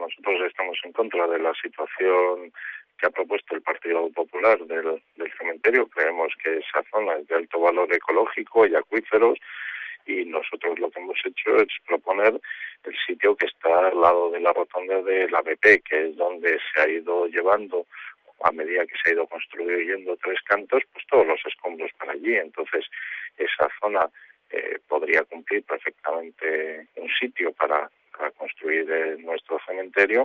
nosotros estamos en contra de la situación que ha propuesto el Partido Popular del cementerio. Creemos que esa zona es de alto valor ecológico y acuíferos, y nosotros lo que hemos hecho es proponer el sitio que está al lado de la rotonda de la BP, que es donde se ha ido llevando, a medida que se ha ido construyendo Tres Cantos, pues todos los escombros para allí. Entonces, esa zona podría cumplir perfectamente un sitio para construir nuestro cementerio,